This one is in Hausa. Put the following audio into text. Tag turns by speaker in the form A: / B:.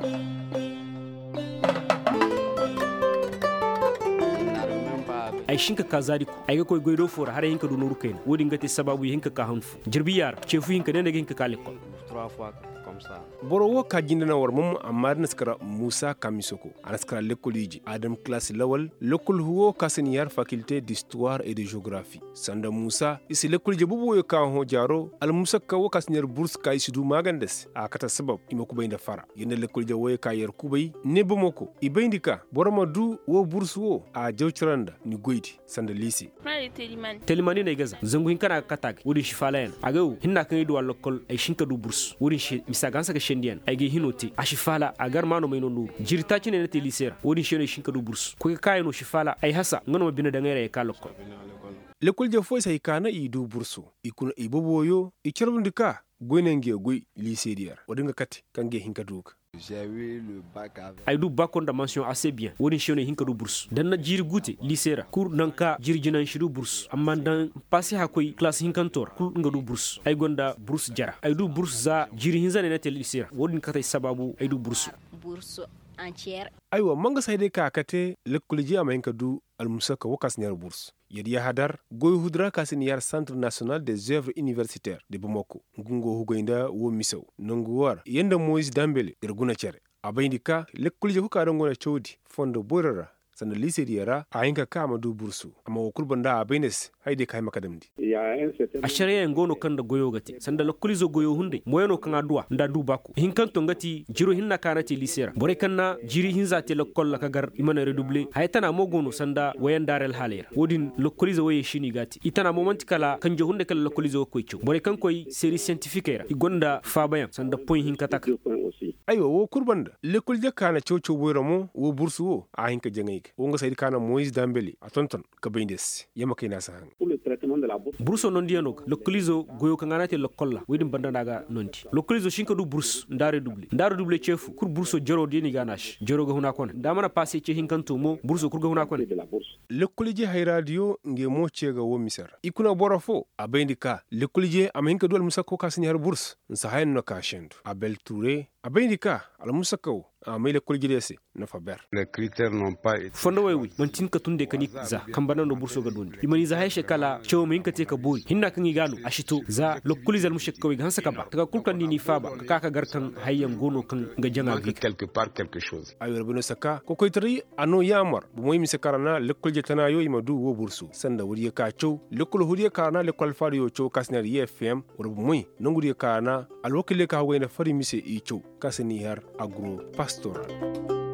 A: ay shinka kazari ko ay ko goydo fora hare hinka do noru kayna wodi ngati sababu hinka ka hanfu jirbiyar chefu hinka ne hinka kaliko
B: 3 fois comme ça.
C: Boro wo ka jindana war mum amma naskara Musa Kamisoko anaskara lekoliji Adam classe lawal lekol huwo kaseniyar faculté d'histoire et de géographie sanda Musa isi lekoliji bubu yo ka ho jaro al Musa ka wo kaseniyar bourse ka isidu magandes a kata sabab imaku bayinda fara yenda lekoliji wo ka yar kubay ne bomoko ibayndika boroma du wo bourse wo a jawciranda ni goyti sanda lycée
A: telimani ne gaza zangu hinkana katag wodi shifalayan agaw hinna kan idu lokol ay shinka du bourse wodi shi misagansa ka shendian ay ge hinoti a shifala agar mano mayno nur jirta cine ne telisera wodi shene shinka du bourse ko kayno shifala ay hasa ngono bina da ngere ka lokol
C: lekol je foy say kana i du bourse ikuna iboboyo i cerbundika goynenge goy lycée diar wadinga kati kange hinka duka.
B: J'ai eu le bac avec.
A: Ay du bakon da mention assez bien woni shone hinka du bourse dan na jiri gute lycéra cour nanka jiri jinan shiru bourse amma dan passé ha koy classe hinkantor kul nga du bourse ay gonda bourse jara ay du bourse za jiri hinzane na tel lycéra wodi katay sababu ay du bourse
D: entière.
C: Aywa manga sayde ka kate lekoliji ama hinka du al musaka wakas nyar bourse yedi hadar goy hudra kasin yar Centre national des œuvres universitaires de Bamako ngungo hugoinda wo misaw nanguwar yenda Moïse Dambele irguna chere abayndika lekoliji huka ngona chodi fondo borara sanda lycée diara a hinka kama du bourse amma kurbanda abaynes hayde kay makadamdi
A: a sharia ngono kanda goyo gati sanda lokolizo goyo hunde moyano kan adwa nda du bako hinkanto ngati jiro hinna kanati lycéra bore kanna jiri hinza te lokol ka gar imana redoubler haytana mo gono sanda wayandarel halera wodin lokolizo waye shini gati itana moment kala kanjo hunde kala lokolizo ko icho bore kan koy série scientifique era igonda fabayan sanda point hinkata
C: aywa wo kurbanda lekol je kana chocho boyramo wo bourse wo a hinka jengayke wo nga saydi kana Moïse Dambele a tonton ka bayndes yama kayna sahan
A: bourse non dianog lokolizo goyo ka nganate lokolla wedin bandandaga nonti lokolizo shinka du bourse ndare double chefu kur bourse joro deni ganash joro ga huna kon da mana passé che hinkanto mo bourse kur ga huna kon
C: lekolije hay radio nge mo chega wo misar ikuna borafo a bayndika lekolije am hinka dol musako kasni har bourse sa hayno ka shendu Abel Touré a bayndika al musako a mai lekolije dese na faber
B: Les critères n'ont pas été.
A: fondo waywi man tin ka tunde kanik za kambana no bourse ga dondi imani za hayshe kala cewa min ka te ka boy hinna kan igano ashito za lokolize al mushakka wi hansa kaba taka kulkan ni faba ka ka garkan hayyan gono kan ga janga
B: Manque quelque part quelque chose.
C: ayo rabino saka ko koytari ano yamar bu moy misakarana lekolje tanayo imadu wo bourse sanda wuri ka chow lekol huriye kana lekol fariyo chow kasner YFM wurbu moy nanguri kana alwakile ka wayna fari mise i chow kasni har agro pastoral.